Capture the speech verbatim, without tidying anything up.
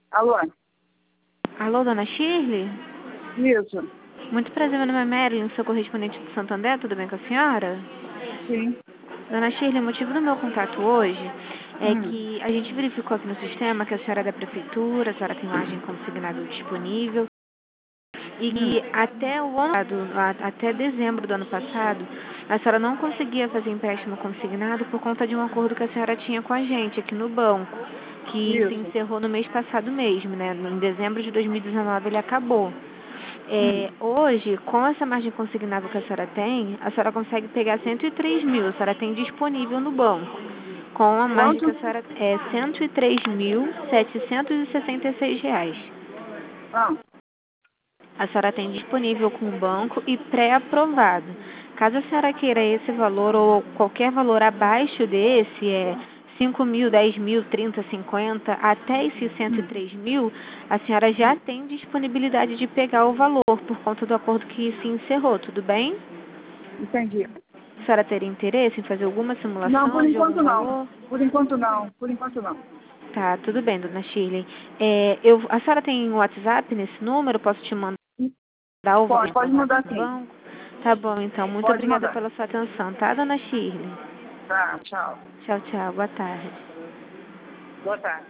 Alô? Alô, dona Shirley? Isso. Muito prazer, meu nome é Marilyn, sou correspondente do Santo André, tudo bem com a senhora? Sim. Dona Shirley, o motivo do meu contato hoje é Hum. que a gente verificou aqui no sistema que a senhora é da prefeitura, a senhora tem margem consignável disponível e Hum. que até o ano passado, até dezembro do ano passado, a senhora não conseguia fazer empréstimo consignado por conta de um acordo que a senhora tinha com a gente aqui no banco, que se Isso. encerrou no mês passado mesmo, né? Em dezembro de dois mil e dezenove ele acabou. Hum. É, hoje, com essa margem consignável que a senhora tem, a senhora consegue pegar cento e três mil, a senhora tem disponível no banco. Com a margem que Quanto? a senhora é cento e três mil, setecentos e sessenta e seis reais. Ah, A senhora tem disponível com o banco e pré-aprovado. Caso a senhora queira esse valor ou qualquer valor abaixo desse, é cinco mil, dez mil, trinta, cinquenta, até esses cento e hum. três mil, a senhora já tem disponibilidade de pegar o valor por conta do acordo que se encerrou, tudo bem? Entendi. A senhora teria interesse em fazer alguma Não, por simulação de algum enquanto não. valor? Por enquanto não. Por enquanto não. Tá, tudo bem, dona Shirley. É, eu, a senhora tem WhatsApp nesse número? Posso te mandar o valor Pode, em pode contato mandar com o sim. banco? Tá bom, então. Muito Pode obrigada mandar. pela sua atenção, tá, dona Shirley? Tá, tchau. Tchau, tchau. Boa tarde. Boa tarde.